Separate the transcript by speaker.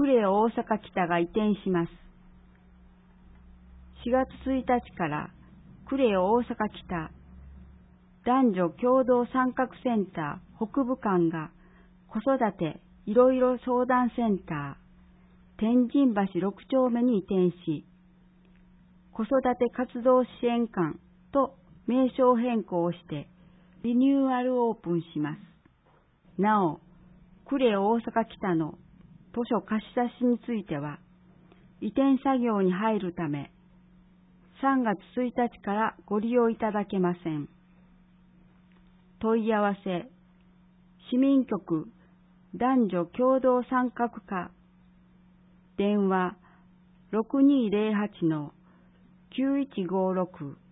Speaker 1: 呉大阪北が移転します。4月1日から呉大阪北男女共同参画センター北部間が子育ていろいろ相談センター天神橋6丁目に移転し、子育て活動支援館と名称変更をしてリニューアルオープンします。なお、呉大阪北の図書貸し出しについては、移転作業に入るため、3月1日からご利用いただけません。問い合わせ、市民局男女共同参画課、電話 6208-9156